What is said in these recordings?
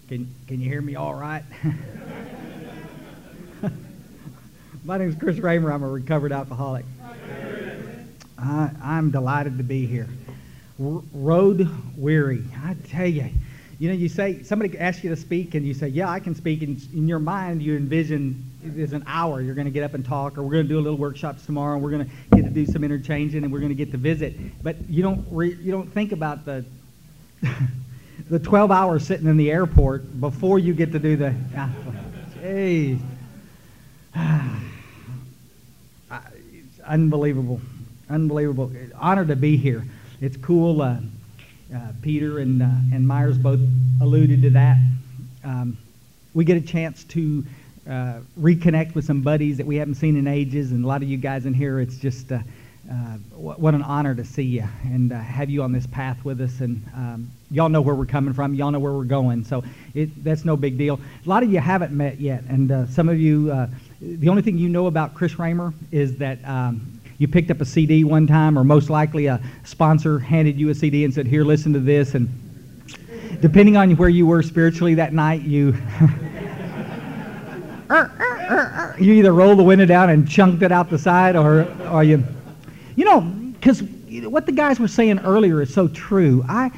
Can you hear me all right? My name is Chris Raymer. I'm a recovered alcoholic. I'm delighted to be here. Road weary. I tell you, you say, somebody asks you to speak and you say, yeah, I can speak. And in your mind, you envision there's an hour you're going to get up and talk, or we're going to do a little workshops tomorrow, and we're going to get to do some interchanging, and we're going to get to visit. But you don't think about the 12 hours sitting in the airport before you get to do the. Hey, unbelievable. Honored to be here. It's cool. Peter and Myers both alluded to that. We get a chance to reconnect with some buddies that we haven't seen in ages, and a lot of you guys in here, it's just what an honor to see you and have you on this path with us. And y'all know where we're coming from. Y'all know where we're going, so that's no big deal. A lot of you haven't met yet, and some of you, the only thing you know about Chris Raymer is that you picked up a CD one time, or most likely a sponsor handed you a CD and said, here, listen to this. And depending on where you were spiritually that night, you you either rolled the window down and chunked it out the side, or because what the guys were saying earlier is so true. I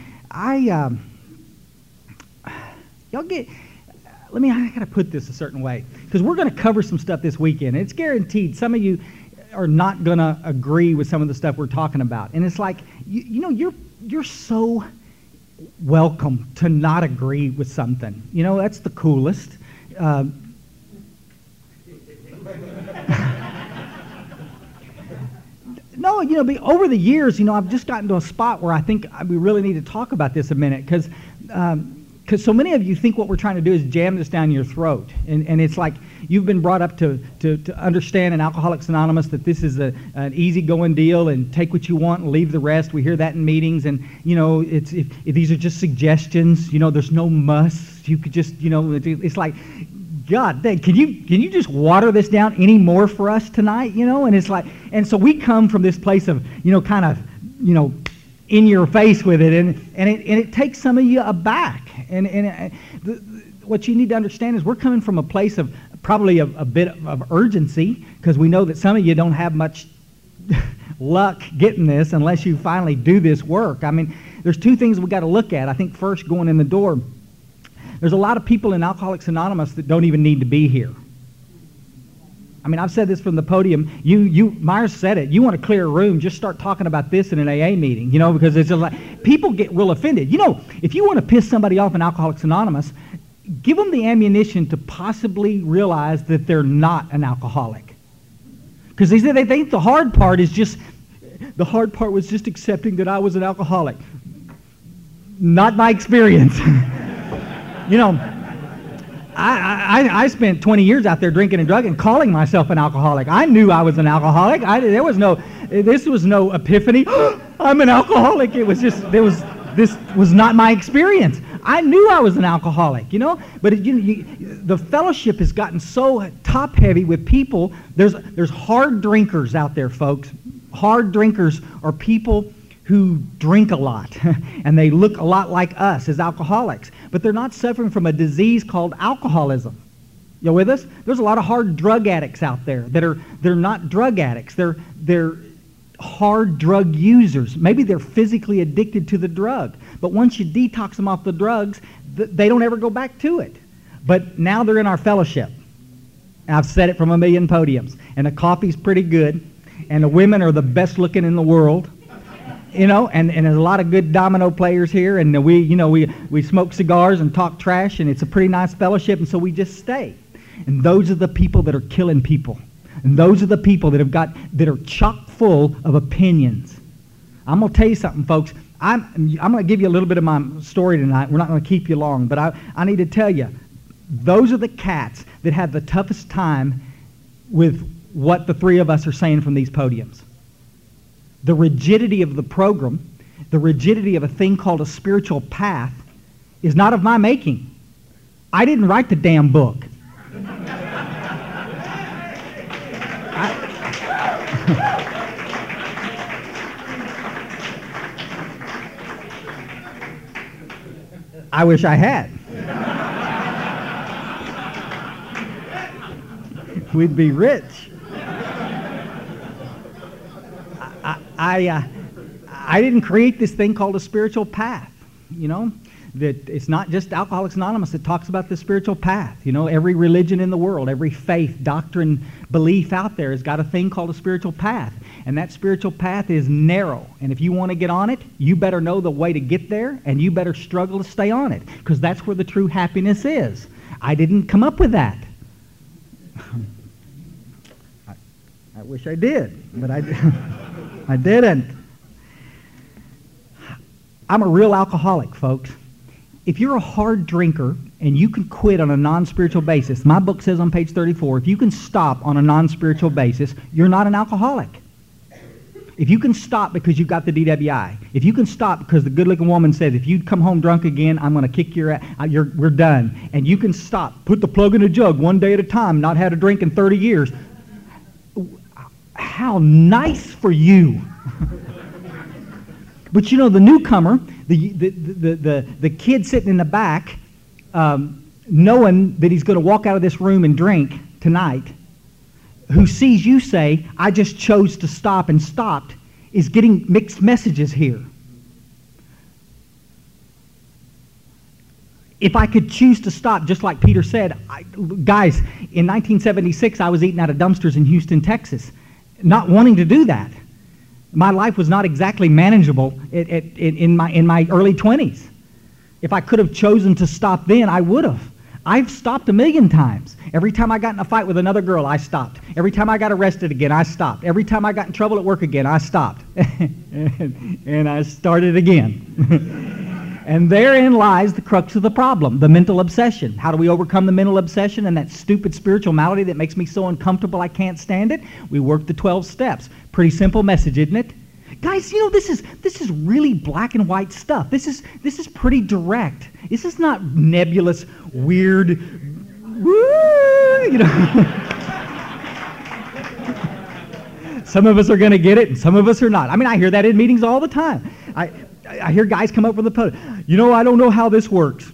gotta put this a certain way, because we're going to cover some stuff this weekend. It's guaranteed some of you are not going to agree with some of the stuff we're talking about. And it's like, you're so welcome to not agree with something. That's the coolest. No, over the years, I've just gotten to a spot where I think we really need to talk about this a minute, because so many of you think what we're trying to do is jam this down your throat. And it's like you've been brought up to understand in Alcoholics Anonymous that this is an easygoing deal, and take what you want and leave the rest. We hear that in meetings, and it's if these are just suggestions. There's no must. You could just it's like, God dang, can you just water this down any more for us tonight? And it's like, and so we come from this place of kind of in your face with it, and it takes some of you aback. And what you need to understand is we're coming from a place of probably a bit of urgency, because we know that some of you don't have much luck getting this unless you finally do this work. I mean, there's two things we got to look at. I think first, going in the door, there's a lot of people in Alcoholics Anonymous that don't even need to be here. I mean, I've said this from the podium. Myers said it. You want to clear a room, just start talking about this in an AA meeting, because it's just like, people get real offended. If you want to piss somebody off in Alcoholics Anonymous, give them the ammunition to possibly realize that they're not an alcoholic. Because they think the hard part was just accepting that I was an alcoholic. Not my experience. I spent 20 years out there drinking and drugging, calling myself an alcoholic. I knew I was an alcoholic. This was no epiphany. I'm an alcoholic. It was just, this was not my experience. I knew I was an alcoholic, But the fellowship has gotten so top heavy with people. There's hard drinkers out there, folks. Hard drinkers are people who drink a lot, and they look a lot like us as alcoholics, but they're not suffering from a disease called alcoholism. You with us? There's a lot of hard drug addicts out there they're not drug addicts. They're hard drug users. Maybe they're physically addicted to the drug, but once you detox them off the drugs, they don't ever go back to it. But now they're in our fellowship. I've said it from a million podiums, and the coffee's pretty good, and the women are the best looking in the world. And there's a lot of good domino players here, and we smoke cigars and talk trash, and it's a pretty nice fellowship, and so we just stay. And those are the people that are killing people, and those are the people that are chock full of opinions. I'm gonna tell you something, folks. I'm gonna give you a little bit of my story tonight. We're not gonna keep you long, but I need to tell you, those are the cats that have the toughest time with what the three of us are saying from these podiums. The rigidity of the program, the rigidity of a thing called a spiritual path, is not of my making. I didn't write the damn book. I wish I had. We'd be rich. I didn't create this thing called a spiritual path, you know, that it's not just Alcoholics Anonymous that talks about the spiritual path. You know, every religion in the world, every faith, doctrine, belief out there has got a thing called a spiritual path. And that spiritual path is narrow. And if you want to get on it, you better know the way to get there, and you better struggle to stay on it, because that's where the true happiness is. I didn't come up with that. I wish I did, but I didn't. I'm a real alcoholic, folks. If you're a hard drinker and you can quit on a non-spiritual basis, my book says on page 34, if you can stop on a non-spiritual basis, you're not an alcoholic. If you can stop because you got the DWI, if you can stop because the good-looking woman says, if you come home drunk again, I'm going to kick your ass, we're done, and you can stop, put the plug in the jug one day at a time, not had a drink in 30 years, how nice for you. But you know, the newcomer, the kid sitting in the back, knowing that he's going to walk out of this room and drink tonight, who sees you say, I just chose to stop and stopped, is getting mixed messages here. If I could choose to stop, just like Peter said, guys, in 1976, I was eating out of dumpsters in Houston, Texas, not wanting to do that. My life was not exactly manageable in my early 20s. If I could have chosen to stop then, I would have. I've stopped a million times. Every time I got in a fight with another girl, I stopped. Every time I got arrested again, I stopped. Every time I got in trouble at work again, I stopped. And I started again. And therein lies the crux of the problem, the mental obsession. How do we overcome the mental obsession and that stupid spiritual malady that makes me so uncomfortable I can't stand it? We work the 12 steps. Pretty simple message, isn't it? Guys, you know, this is really black and white stuff. This is pretty direct. This is not nebulous, weird, woo, you know. Some of us are going to get it, and some of us are not. I mean, I hear that in meetings all the time. I hear guys come up from the podium. You know, I don't know how this works.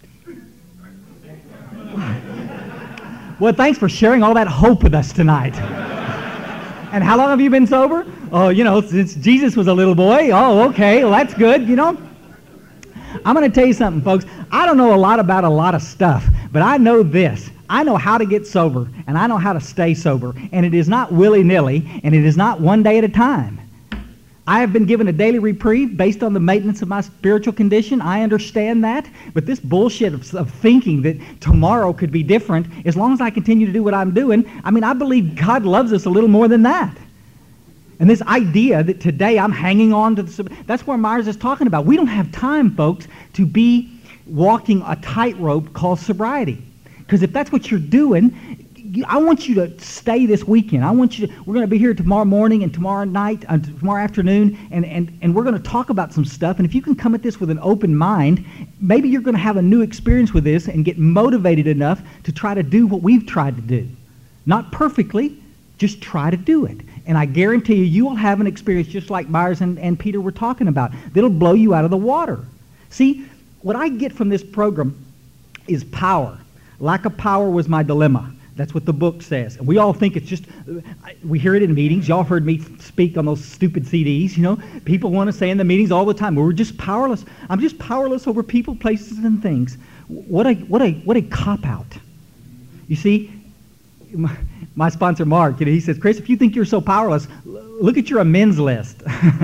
Well, thanks for sharing all that hope with us tonight. And how long have you been sober? Oh, you know, since Jesus was a little boy. Oh, okay, well, that's good, you know. I'm going to tell you something, folks. I don't know a lot about a lot of stuff, but I know this. I know how to get sober, and I know how to stay sober, and it is not willy-nilly, and it is not one day at a time. I have been given a daily reprieve based on the maintenance of my spiritual condition. I understand that. But this bullshit of thinking that tomorrow could be different, as long as I continue to do what I'm doing, I mean, I believe God loves us a little more than that. And this idea that today I'm hanging on to that's where Myers is talking about. We don't have time, folks, to be walking a tightrope called sobriety. Because if that's what you're doing, I want you to stay this weekend. We're going to be here tomorrow morning and tomorrow night, tomorrow afternoon, and we're going to talk about some stuff. And if you can come at this with an open mind, maybe you're going to have a new experience with this and get motivated enough to try to do what we've tried to do. Not perfectly, just try to do it. And I guarantee you will have an experience just like Myers and Peter were talking about that'll blow you out of the water. See, what I get from this program is power. Lack of power was my dilemma. That's what the book says. And we all think it's just, we hear it in meetings. Y'all heard me speak on those stupid CDs, you know. People want to say in the meetings all the time, well, we're just powerless. I'm just powerless over people, places, and things. What a cop-out. You see, my sponsor, Mark, you know, he says, Chris, if you think you're so powerless, look at your amends list.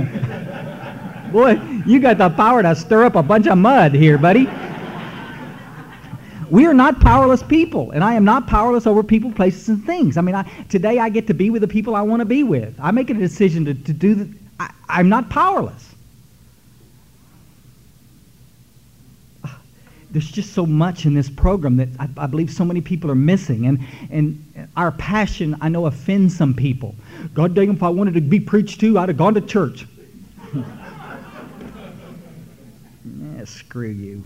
Boy, you got the power to stir up a bunch of mud here, buddy. We are not powerless people, and I am not powerless over people, places, and things. I mean, today I get to be with the people I want to be with. I make a decision to do that. I'm not powerless. There's just so much in this program that I believe so many people are missing, and our passion, I know, offends some people. God dang, if I wanted to be preached to, I'd have gone to church. Yeah, screw you.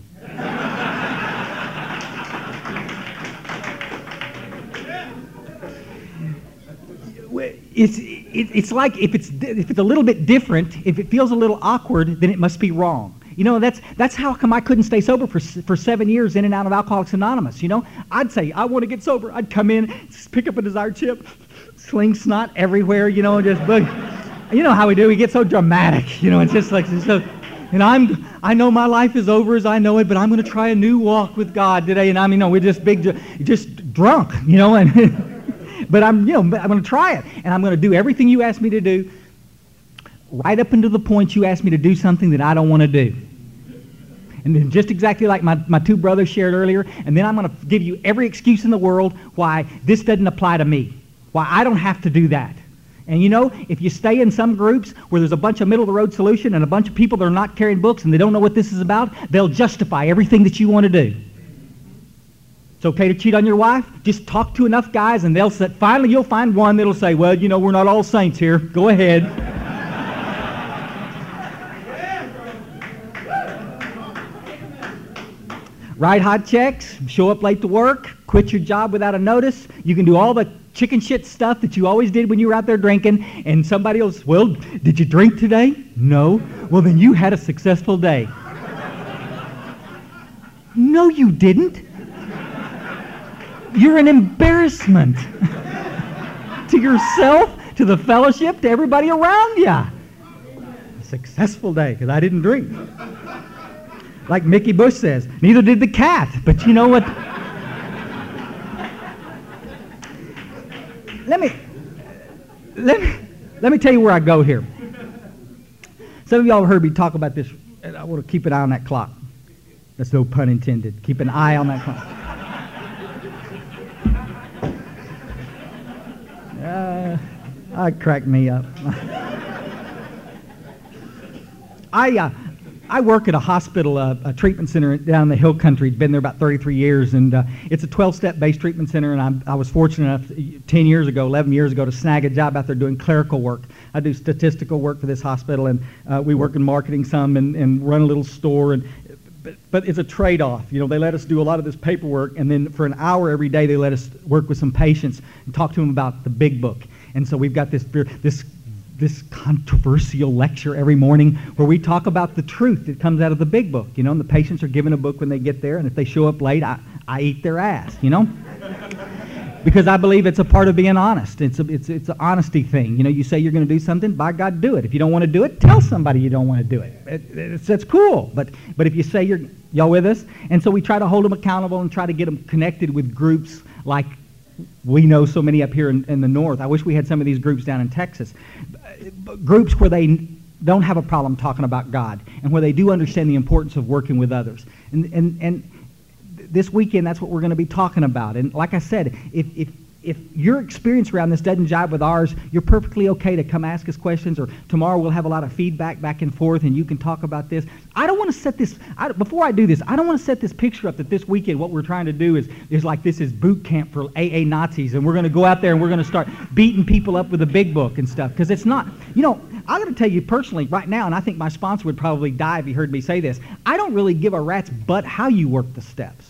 It's like if it's a little bit different, if it feels a little awkward, then it must be wrong. You know, that's how come I couldn't stay sober for 7 years in and out of Alcoholics Anonymous. You know, I'd say, I want to get sober. I'd come in, just pick up a desired chip, sling snot everywhere, you know, just boog. You know how we do. We get so dramatic. You know, it's just like, so, and I know my life is over as I know it, but I'm going to try a new walk with God today. And we're just just drunk, you know, and but I'm going to try it, and I'm going to do everything you asked me to do, right up until the point you asked me to do something that I don't want to do. And then just exactly like my two brothers shared earlier, and then I'm going to give you every excuse in the world why this doesn't apply to me, why I don't have to do that. And you know, if you stay in some groups where there's a bunch of middle-of-the-road solution and a bunch of people that are not carrying books and they don't know what this is about, they'll justify everything that you want to do. It's okay to cheat on your wife? Just talk to enough guys and they'll say, finally you'll find one that'll say, well, you know, we're not all saints here. Go ahead. Write hot checks, show up late to work, quit your job without a notice. You can do all the chicken shit stuff that you always did when you were out there drinking, and somebody else, well, did you drink today? No. Well, then you had a successful day. No, you didn't. You're an embarrassment to yourself, to the fellowship, to everybody around you. A successful day, because I didn't drink. Like Mickey Bush says, neither did the cat. But you know what? Let me tell you where I go here. Some of y'all have heard me talk about this, and I want to keep an eye on that clock. That's no pun intended. Keep an eye on that clock. That cracked me up. I work at a hospital, a treatment center down in the hill country. Been there about 33 years, and it's a 12-step based treatment center, and I was fortunate enough 11 years ago, to snag a job out there doing clerical work. I do statistical work for this hospital, and we work in marketing some and run a little store, but it's a trade-off. You know, they let us do a lot of this paperwork, and then for an hour every day they let us work with some patients and talk to them about the big book. And so we've got this controversial lecture every morning where we talk about the truth that comes out of the big book, you know, and the patients are given a book when they get there, and if they show up late, I eat their ass, you know, because I believe it's a part of being honest. It's an honesty thing. You know, you say you're going to do something, by God, do it. If you don't want to do it, tell somebody you don't want to do it. That's cool, but if you say y'all with us? And so we try to hold them accountable and try to get them connected with groups like we know so many up here in the north. I wish we had some of these groups down in Texas. Groups where they don't have a problem talking about God and where they do understand the importance of working with others. And this weekend, that's what we're going to be talking about. And like I said, if your experience around this doesn't jive with ours, you're perfectly okay to come ask us questions, or tomorrow we'll have a lot of feedback back and forth and you can talk about this. I don't want to set this, before I do this, I don't want to set this picture up that this weekend what we're trying to do is like this is boot camp for AA Nazis and we're going to go out there and we're going to start beating people up with a big book and stuff, because it's not. You know, I'm going to tell you personally right now, and I think my sponsor would probably die if he heard me say this, I don't really give a rat's butt how you work the steps,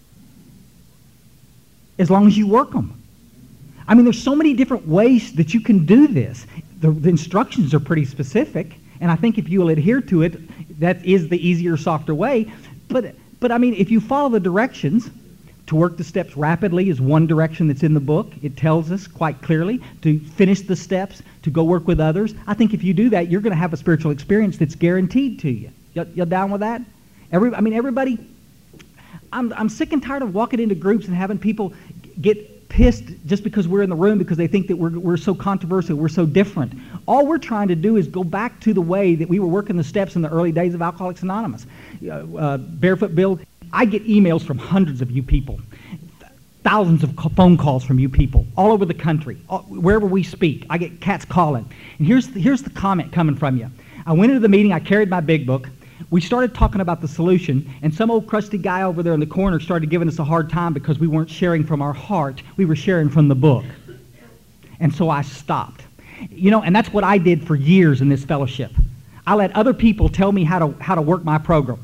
as long as you work them. I mean, there's so many different ways that you can do this. The instructions are pretty specific, and I think if you will adhere to it, that is the easier, softer way. But I mean, if you follow the directions, to work the steps rapidly is one direction that's in the book. It tells us quite clearly to finish the steps, to go work with others. I think if you do that, you're going to have a spiritual experience that's guaranteed to you. You down with that? Everybody, I'm sick and tired of walking into groups and having people get pissed just because we're in the room because they think that we're so controversial, we're so different. All we're trying to do is go back to the way that we were working the steps in the early days of Alcoholics Anonymous. Barefoot Bill, I get emails from hundreds of you people, thousands of phone calls from you people all over the country, wherever we speak. I get cats calling. And here's the comment coming from you. I went into the meeting, I carried my big book. We started talking about the solution, and some old crusty guy over there in the corner started giving us a hard time because we weren't sharing from our heart. We were sharing from the book. And so I stopped. You know, and that's what I did for years in this fellowship. I let other people tell me how to work my program.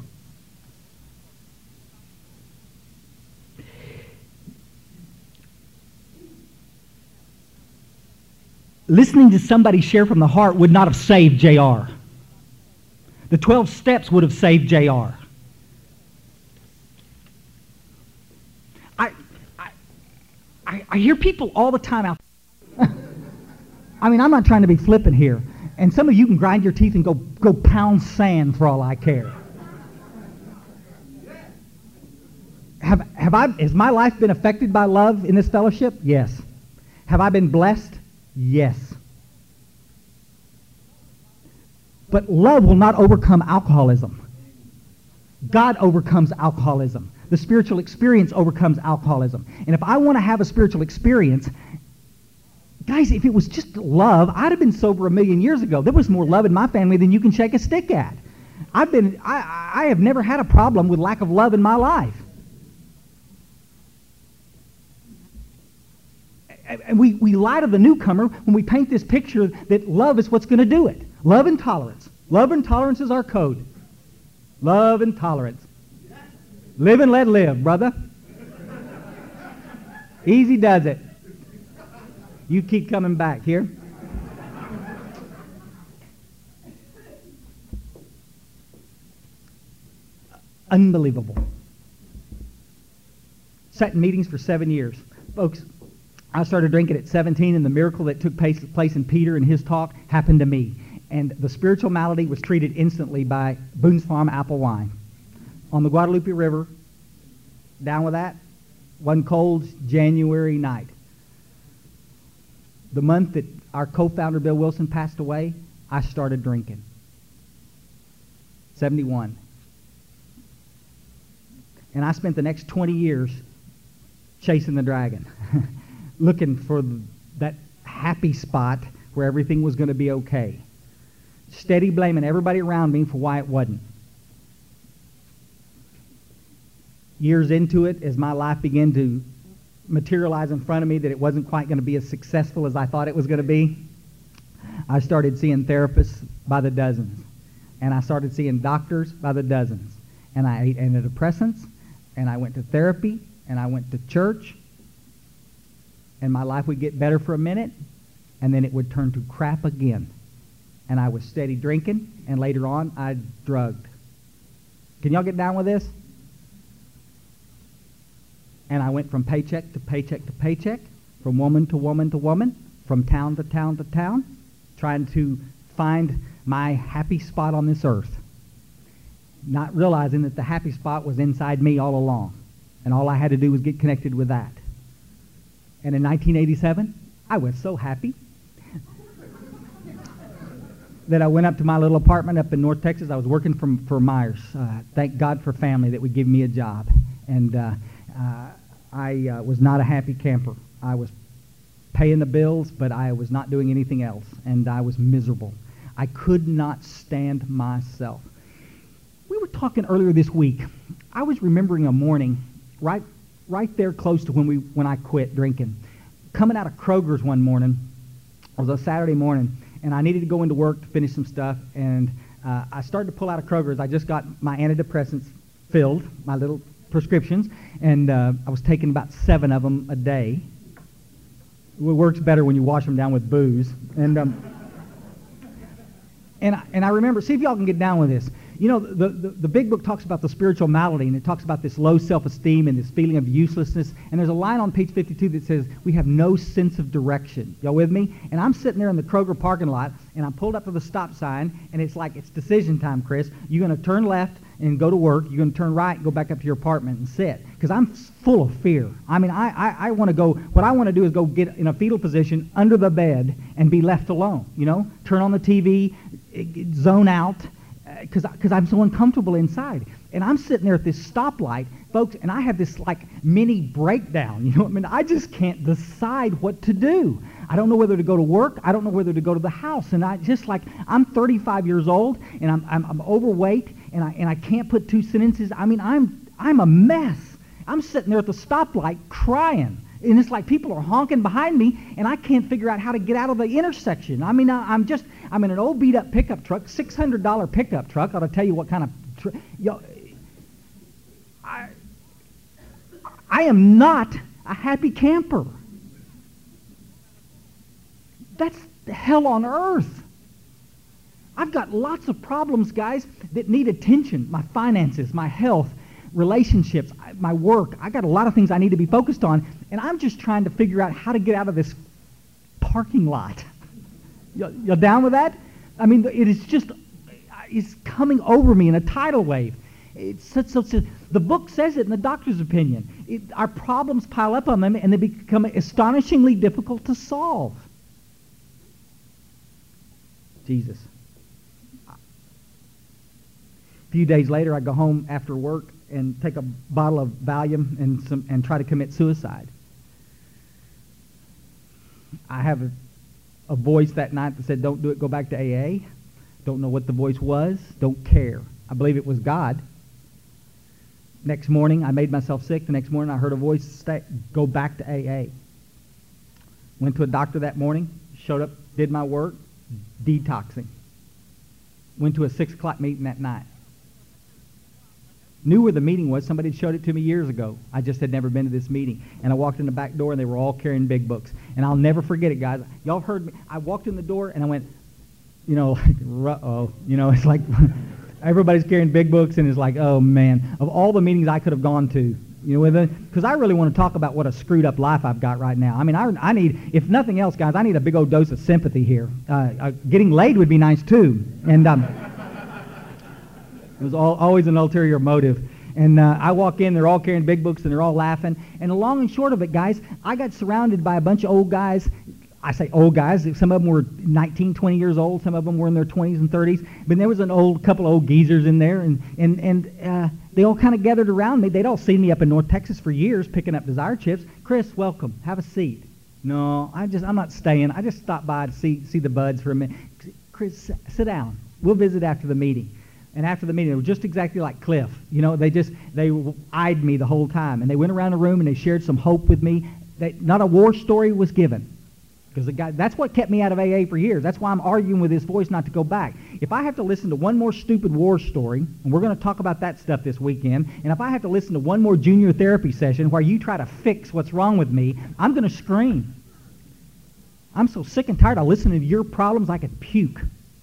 Listening to somebody share from the heart would not have saved JR. The 12 steps would have saved J.R. I hear people all the time out. I mean, I'm not trying to be flippant here. And some of you can grind your teeth and go pound sand for all I care. Has my life been affected by love in this fellowship? Yes. Have I been blessed? Yes. But love will not overcome alcoholism. God overcomes alcoholism. The spiritual experience overcomes alcoholism. And if I want to have a spiritual experience, guys, if it was just love, I'd have been sober a million years ago. There was more love in my family than you can shake a stick at. I have never had a problem with lack of love in my life. And we lie to the newcomer when we paint this picture that love is what's going to do it. Love and tolerance. Love and tolerance is our code. Love and tolerance. Live and let live, brother. Easy does it. You keep coming back here. Unbelievable. Sat in meetings for 7 years. Folks, I started drinking at 17, and the miracle that took place in Peter and his talk happened to me. And the spiritual malady was treated instantly by Boone's Farm apple wine. On the Guadalupe River, down with that, one cold January night. The month that our co-founder Bill Wilson passed away, I started drinking. 71. And I spent the next 20 years chasing the dragon, looking for that happy spot where everything was going to be okay. Steady blaming everybody around me for why it wasn't. Years into it, as my life began to materialize in front of me that it wasn't quite going to be as successful as I thought it was going to be, I started seeing therapists by the dozens. And I started seeing doctors by the dozens. And I ate antidepressants, and I went to therapy, and I went to church, and my life would get better for a minute, and then it would turn to crap again. And I was steady drinking, and later on, I drugged. Can y'all get down with this? And I went from paycheck to paycheck to paycheck, from woman to woman to woman, from town to town to town, trying to find my happy spot on this earth, not realizing that the happy spot was inside me all along, and all I had to do was get connected with that. And in 1987, I was so happy that I went up to my little apartment up in North Texas. I was working for Myers. Thank God for family that would give me a job. And I was not a happy camper. I was paying the bills, but I was not doing anything else, and I was miserable. I could not stand myself. We were talking earlier this week. I was remembering a morning right there close to when I quit drinking. Coming out of Kroger's one morning, it was a Saturday morning, and I needed to go into work to finish some stuff, and I started to pull out of Kroger's. I just got my antidepressants filled, my little prescriptions, and I was taking about 7 of them a day. It works better when you wash them down with booze. And I remember, see if y'all can get down with this. You know, the big book talks about the spiritual malady, and it talks about this low self-esteem and this feeling of uselessness. And there's a line on page 52 that says, we have no sense of direction. Y'all with me? And I'm sitting there in the Kroger parking lot, and I'm pulled up to the stop sign, and it's like, it's decision time, Chris. You're going to turn left and go to work. You're going to turn right and go back up to your apartment and sit. Because I'm full of fear. I mean, I want to go, what I want to do is go get in a fetal position under the bed and be left alone, you know? Turn on the TV, zone out, because I'm so uncomfortable inside. And I'm sitting there at this stoplight, folks, and I have this like mini breakdown. You know what I mean? I just can't decide what to do. I don't know whether to go to work. I don't know whether to go to the house. And I just like, I'm 35 years old, and I'm overweight, and I can't put 2 sentences. I mean, I'm a mess. I'm sitting there at the stoplight crying. And it's like people are honking behind me, and I can't figure out how to get out of the intersection. I mean, I'm in an old beat-up pickup truck, $600 pickup truck. I'll tell you what kind of... I am not a happy camper. That's hell on earth. I've got lots of problems, guys, that need attention. My finances, my health, relationships, my work. I got a lot of things I need to be focused on, and I'm just trying to figure out how to get out of this parking lot. You're down with that? I mean, it is just, it's coming over me in a tidal wave. The book says it in the doctor's opinion. Our problems pile up on them, and they become astonishingly difficult to solve. Jesus. A few days later, I go home after work and take a bottle of Valium and try to commit suicide. I have a voice that night that said, "Don't do it, go back to AA." Don't know what the voice was, don't care. I believe it was God. Next morning, I made myself sick. The next morning, I heard a voice say, "Go back to AA." Went to a doctor that morning, showed up, did my work, detoxing. Went to a 6 o'clock meeting that night. Knew where the meeting was. Somebody had showed it to me years ago. I just had never been to this meeting. And I walked in the back door, and they were all carrying big books. And I'll never forget it, guys. Y'all heard me. I walked in the door, and I went, like, uh-oh. It's like everybody's carrying big books, and it's like, oh, man. Of all the meetings I could have gone to, because I really want to talk about what a screwed up life I've got right now. I mean, I need, if nothing else, guys, I need a big old dose of sympathy here. Getting laid would be nice, too. And it was always an ulterior motive. And I walk in, they're all carrying big books, and they're all laughing. And the long and short of it, guys, I got surrounded by a bunch of old guys. I say old guys. Some of them were 19, 20 years old. Some of them were in their 20s and 30s. But there was couple of old geezers in there, and they all kind of gathered around me. They'd all seen me up in North Texas for years picking up Desire Chips. "Chris, welcome. Have a seat." "No, I'm not staying. I just stopped by to see the buds for a minute." "Chris, sit down. We'll visit after the meeting." And after the meeting, they were just exactly like Cliff. They eyed me the whole time. And they went around the room and they shared some hope with me. Not a war story was given. Because that's what kept me out of AA for years. That's why I'm arguing with this voice not to go back. If I have to listen to one more stupid war story, and we're going to talk about that stuff this weekend, and if I have to listen to one more junior therapy session where you try to fix what's wrong with me, I'm going to scream. I'm so sick and tired of listening to your problems I could puke.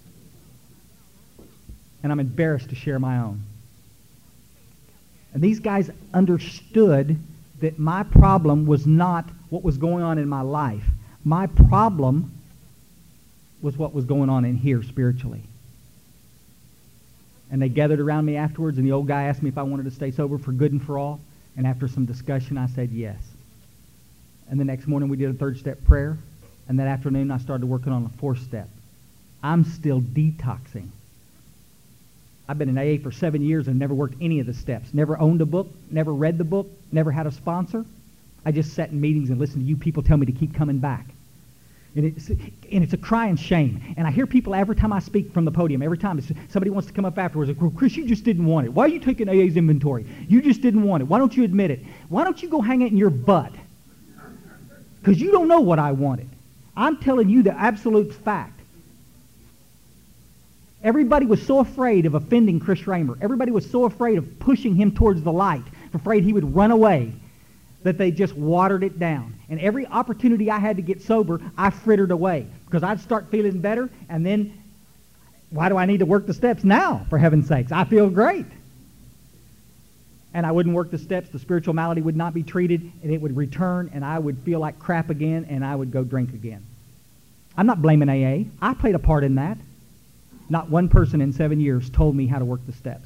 And I'm embarrassed to share my own. And these guys understood that my problem was not what was going on in my life. My problem was what was going on in here spiritually. And they gathered around me afterwards, and the old guy asked me if I wanted to stay sober for good and for all. And after some discussion, I said yes. And the next morning, we did a 3rd-step prayer. And that afternoon, I started working on a 4th step. I'm still detoxing. I've been in AA for 7 years and never worked any of the steps. Never owned a book, never read the book, never had a sponsor. I just sat in meetings and listened to you people tell me to keep coming back. And it's a crying shame. And I hear people every time I speak from the podium, every time somebody wants to come up afterwards, like, "Well, Chris, you just didn't want it. Why are you taking AA's inventory? You just didn't want it. Why don't you admit it? Why don't you go hang it in your butt? Because you don't know what I wanted." I'm telling you the absolute fact. Everybody was so afraid of offending Chris Raymer. Everybody was so afraid of pushing him towards the light, afraid he would run away, that they just watered it down. And every opportunity I had to get sober, I frittered away. Because I'd start feeling better, and then, why do I need to work the steps now, for heaven's sakes? I feel great. And I wouldn't work the steps, the spiritual malady would not be treated, and it would return, and I would feel like crap again, and I would go drink again. I'm not blaming AA. I played a part in that. Not one person in 7 years told me how to work the steps.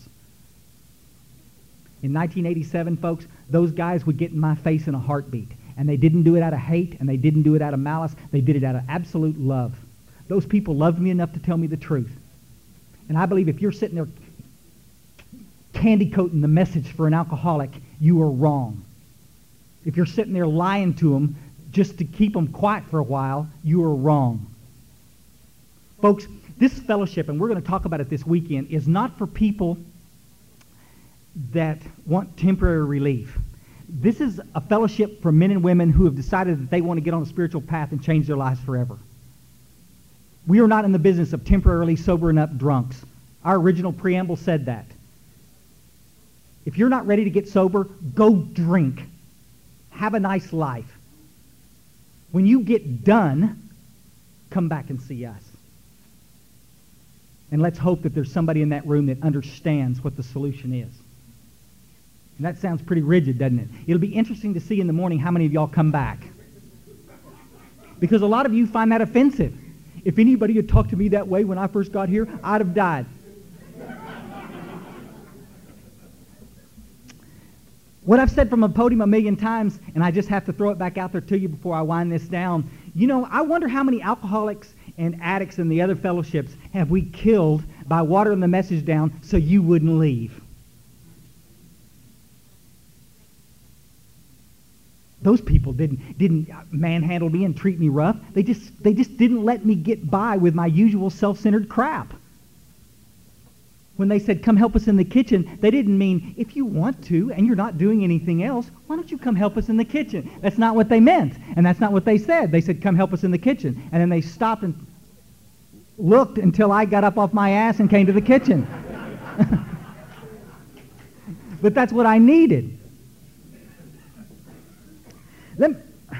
In 1987, folks, those guys would get in my face in a heartbeat. And they didn't do it out of hate, and they didn't do it out of malice. They did it out of absolute love. Those people loved me enough to tell me the truth. And I believe if you're sitting there candy coating the message for an alcoholic, you are wrong. If you're sitting there lying to them just to keep them quiet for a while, you are wrong. Folks, this fellowship, and we're going to talk about it this weekend, is not for people that want temporary relief. This is a fellowship for men and women who have decided that they want to get on a spiritual path and change their lives forever. We are not in the business of temporarily sobering up drunks. Our original preamble said that. If you're not ready to get sober, go drink. Have a nice life. When you get done, come back and see us. And let's hope that there's somebody in that room that understands what the solution is. And that sounds pretty rigid, doesn't it? It'll be interesting to see in the morning how many of y'all come back. Because a lot of you find that offensive. If anybody had talked to me that way when I first got here, I'd have died. What I've said from a podium a million times, and I just have to throw it back out there to you before I wind this down. You know, I wonder how many alcoholics and addicts in the other fellowships have we killed by watering the message down so you wouldn't leave. Those people didn't manhandle me and treat me rough. They just didn't let me get by with my usual self-centered crap. When they said, come help us in the kitchen, they didn't mean, if you want to and you're not doing anything else, why don't you come help us in the kitchen? That's not what they meant, and that's not what they said. They said, come help us in the kitchen. And then they stopped and looked until I got up off my ass and came to the kitchen. But that's what I needed. Let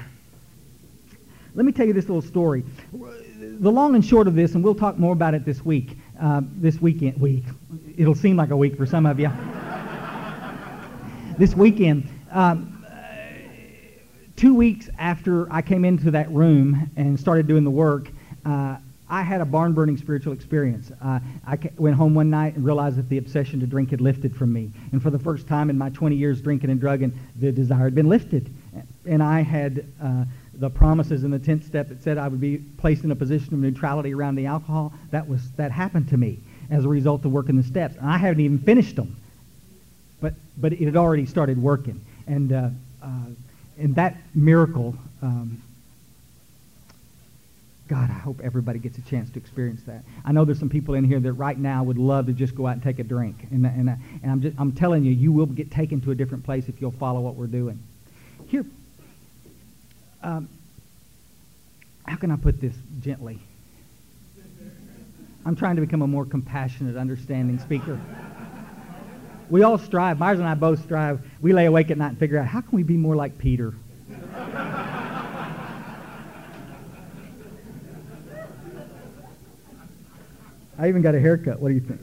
me tell you this little story. The long and short of this, and we'll talk more about it this week, this weekend. It'll seem like a week for some of you. This weekend, 2 weeks after I came into that room and started doing the work, I had a barn-burning spiritual experience. I went home one night and realized that the obsession to drink had lifted from me. And for the first time in my 20 years drinking and drugging, the desire had been lifted. And I had the promises in the 10th step that said I would be placed in a position of neutrality around the alcohol. That happened to me as a result of working the steps. And I haven't even finished them. But it had already started working. And that miracle... God, I hope everybody gets a chance to experience that. I know there's some people in here that right now would love to just go out and take a drink. And I'm telling you, you will get taken to a different place if you'll follow what we're doing. Here, how can I put this gently? I'm trying to become a more compassionate, understanding speaker. We all strive. Myers and I both strive. We lay awake at night and figure out, how can we be more like Peter? I even got a haircut. What do you think?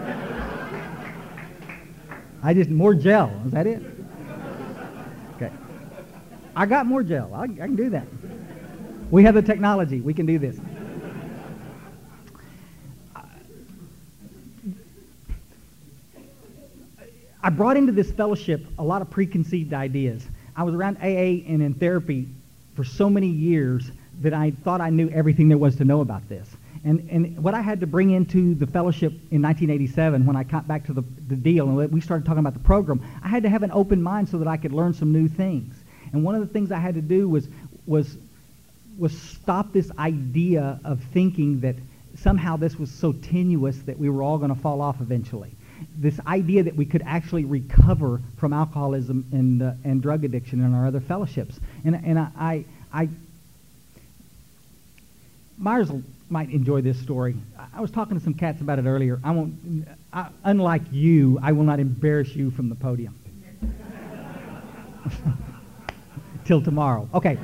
More gel. Is that it? Okay. I got more gel. I can do that. We have the technology. We can do this. I brought into this fellowship a lot of preconceived ideas. I was around AA and in therapy for so many years that I thought I knew everything there was to know about this. And what I had to bring into the fellowship in 1987 when I got back to the deal and we started talking about the program, I had to have an open mind so that I could learn some new things. And one of the things I had to do was stop this idea of thinking that somehow this was so tenuous that we were all going to fall off eventually. This idea that we could actually recover from alcoholism and drug addiction in our other fellowships. And Myers might enjoy this story. I was talking to some cats about it earlier. Unlike you, I will not embarrass you from the podium. Till tomorrow. Okay.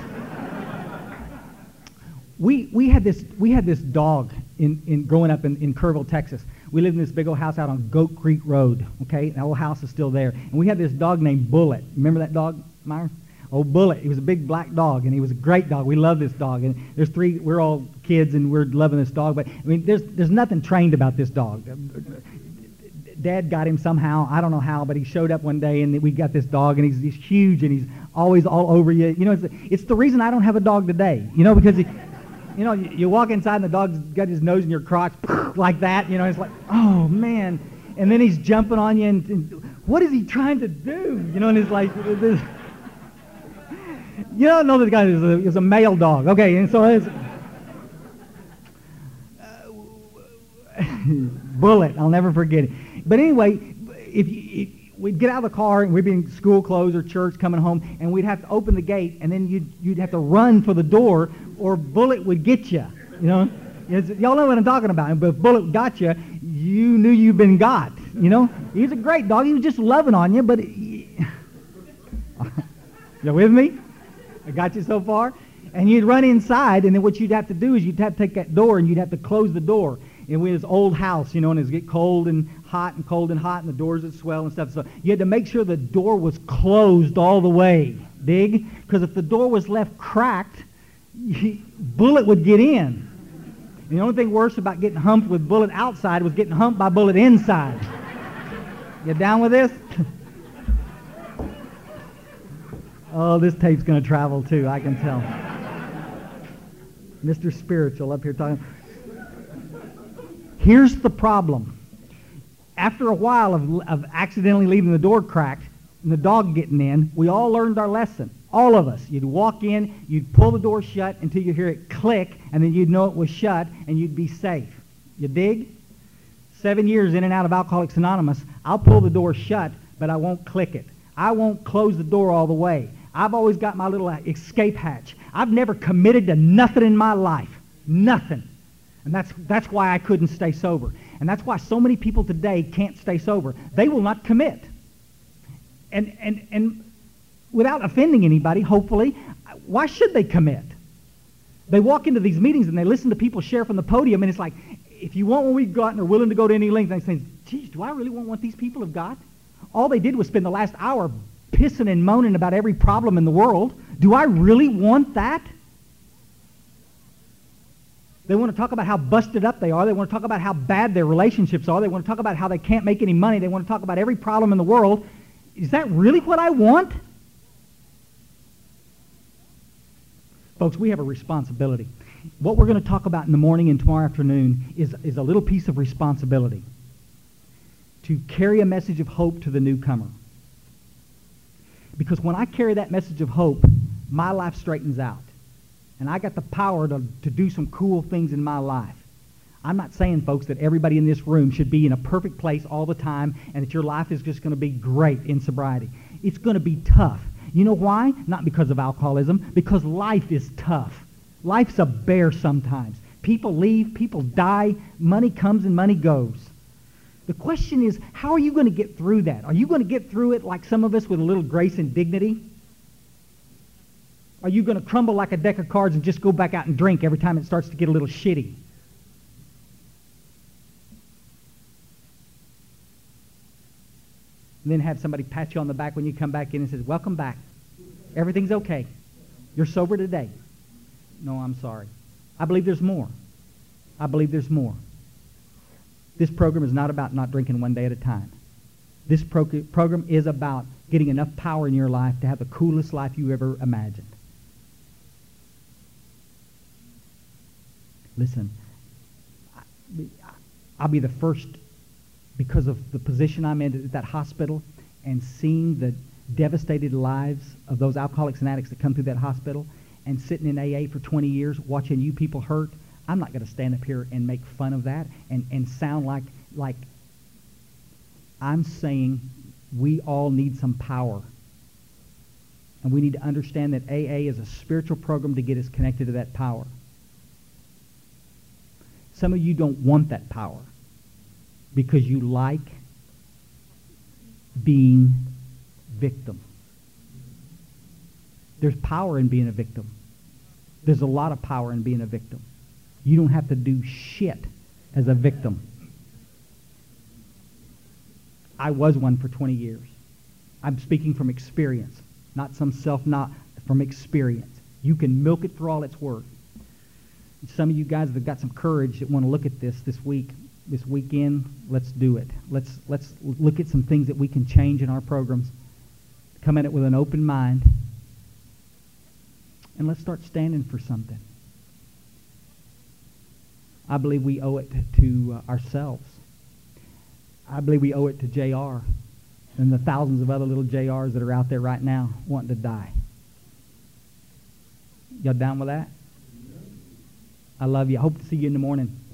We had this dog in growing up in Kerrville, Texas. We lived in this big old house out on Goat Creek Road. Okay, the old house is still there, and we had this dog named Bullet. Remember that dog, Myers? Oh, Bullet. He was a big black dog, and he was a great dog. We love this dog. And we're all kids, and we're loving this dog. But, I mean, there's nothing trained about this dog. Dad got him somehow. I don't know how, but he showed up one day, and we got this dog, and he's huge, and he's always all over you. You know, it's the reason I don't have a dog today. You know, because you walk inside, and the dog's got his nose in your crotch like that. You know, it's like, oh, man. And then he's jumping on you, and what is he trying to do? You know, and it's like... You don't know this guy is a male dog. Okay, and so it's... Bullet, I'll never forget it. But anyway, if we'd get out of the car, and we'd be in school clothes or church coming home, and we'd have to open the gate, and then you'd have to run for the door, or Bullet would get you, you know? Y'all know what I'm talking about. But if Bullet got you, you knew you'd been got, you know? He was a great dog. He was just loving on you, but... You with me? I got you so far? And you'd run inside, and then what you'd have to do is you'd have to take that door, and you'd have to close the door. in his old house, and it's get cold and hot and cold and hot, and the doors would swell and stuff. So you had to make sure the door was closed all the way. Dig? Because if the door was left cracked, bullet would get in. And the only thing worse about getting humped with bullet outside was getting humped by bullet inside. You down with this? Oh, this tape's going to travel too, I can tell. Mr. Spiritual up here talking. Here's the problem. After a while of accidentally leaving the door cracked and the dog getting in, we all learned our lesson. All of us. You'd walk in, you'd pull the door shut until you hear it click, and then you'd know it was shut, and you'd be safe. You dig? 7 years in and out of Alcoholics Anonymous, I'll pull the door shut, but I won't click it. I won't close the door all the way. I've always got my little escape hatch. I've never committed to nothing in my life. Nothing. And that's why I couldn't stay sober. And that's why so many people today can't stay sober. They will not commit. And without offending anybody, hopefully, why should they commit? They walk into these meetings and they listen to people share from the podium, and it's like, if you want what we've got and are willing to go to any length, they say, geez, do I really want what these people have got? All they did was spend the last hour pissing and moaning about every problem in the world. Do I really want that? They want to talk about how busted up they are. They want to talk about how bad their relationships are. They want to talk about how they can't make any money. They want to talk about every problem in the world. Is that really what I want? Folks, we have a responsibility. What we're going to talk about in the morning and tomorrow afternoon is a little piece of responsibility to carry a message of hope to the newcomer. Because when I carry that message of hope, my life straightens out. And I got the power to do some cool things in my life. I'm not saying, folks, that everybody in this room should be in a perfect place all the time and that your life is just going to be great in sobriety. It's going to be tough. You know why? Not because of alcoholism, because life is tough. Life's a bear sometimes. People leave, people die, money comes and money goes. The question is, how are you going to get through that? Are you going to get through it like some of us with a little grace and dignity? Are you going to crumble like a deck of cards and just go back out and drink every time it starts to get a little shitty? And then have somebody pat you on the back when you come back in and says, welcome back. Everything's okay. You're sober today. No, I'm sorry. I believe there's more. I believe there's more. This program is not about not drinking one day at a time. This program is about getting enough power in your life to have the coolest life you ever imagined. Listen, I'll be the first, because of the position I'm in at that hospital and seeing the devastated lives of those alcoholics and addicts that come through that hospital, and sitting in AA for 20 years watching you people hurt, I'm not going to stand up here and make fun of that and sound like I'm saying we all need some power. And we need to understand that AA is a spiritual program to get us connected to that power. Some of you don't want that power because you like being victim. There's power in being a victim. There's a lot of power in being a victim. You don't have to do shit as a victim. I was one for 20 years. I'm speaking from experience, not some from experience. You can milk it for all it's worth. Some of you guys that have got some courage that want to look at this weekend, let's do it. Let's look at some things that we can change in our programs. Come at it with an open mind. And let's start standing for something. I believe we owe it to ourselves. I believe we owe it to JR and the thousands of other little JRs that are out there right now wanting to die. Y'all down with that? I love you. I hope to see you in the morning.